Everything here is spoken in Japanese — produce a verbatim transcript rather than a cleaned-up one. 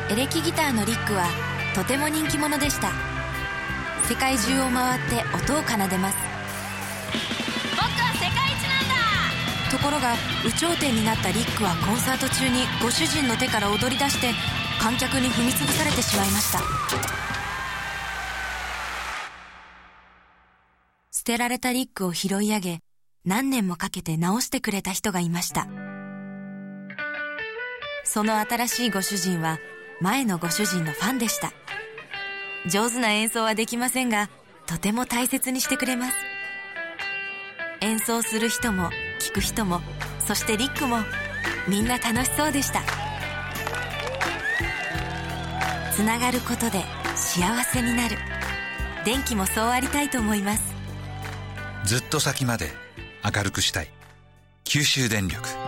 エレキギターのリックはとても人気者でした。世界中を回って音を奏でます。 僕は世界一なんだ。 ところが有頂天になったリックはコンサート中にご主人の手から踊り出して観客に踏み潰されてしまいました。捨てられたリックを拾い上げ、何年もかけて直してくれた人がいました。その新しいご主人は前のご主人のファンでした。上手な演奏はできませんが、とても大切にしてくれます。演奏する人も聴く人も、そしてリックもみんな楽しそうでした。つながることで幸せになる。電気もそうありたいと思います。 ずっと先まで明るくしたい。九州電力。